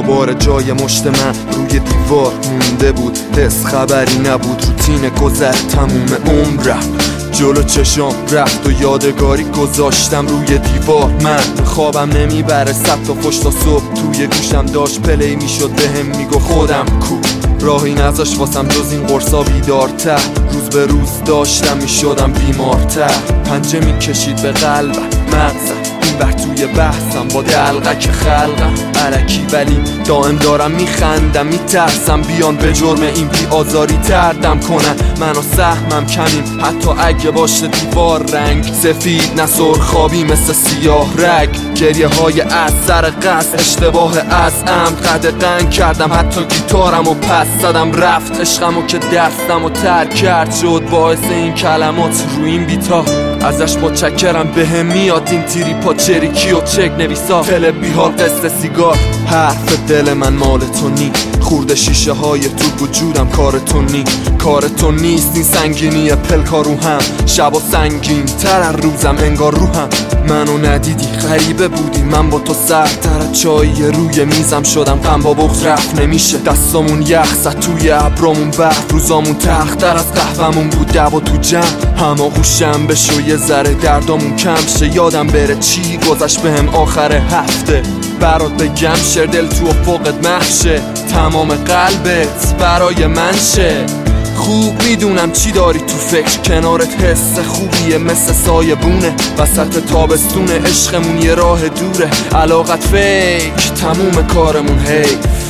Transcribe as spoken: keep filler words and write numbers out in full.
دوباره جای مشت من روی دیوار مونده بود، حس خبری نبود، روتین گذر تموم عمرم جلو چشام رفت و یادگاری گذاشتم روی دیوار. من خوابم نمیبره، صد تا فش تا صبح توی گوشم داشت پلی میشد بهم میگو خودم کو، راهی نذاش واسم جز این قرصا بیدارتر، روز به روز داشتم میشدم بیمارتر، پنجه میکشید به قلبم مغزم این بر توی بحثم با دلقک خلقم علکی، ولی دائم دارم میخندم میترسم بیان به جرم این بی آزاری تردم کنن، من و سهمم کمیم حتی اگه باشه دیوار رنگ سفید نه سرخابی مثل سیاه رگ، گریه های از سر قصد اشتباه از عمد قدقن کردم، حتی گیتارم و پس زدم رفت عشقم و که دستم و ترک کرد شد باعث این کلمات رو این بیتا، ازش متشکرم بهم میاد این تیری پا چریکی و چک نویسا تل بیحال قصد سیگار، حرف دل من مال تو نی، خورده شیشه های تو وجودم کار تو نی، کار تو نیست این سنگینی پلکا رو هم، شب و سنگین تر از روزم انگار روحم، منو ندیدی غریبه بودی، من با تو سردتر از چایی روی میزم شدم، غم با بغض رفت نمیشه، دستامون یخ زد توی ابرامون برف، روزامون تختر از قهوه‌مون بود دعوا تو جمع، همه خوشم بشو یه ذره دردامون کم شه، یادم بره چی گذشت بهم آخر هفته، برات بگم شر دل تو افقت محشه، تمام قلبت برای من شه، خوب میدونم چی داری تو فکر، کنارت حس خوبیه مثل سایه بونه، وسط تابستونه عشقمون یه راه دوره، علاقت فیک تموم کارمون حیف.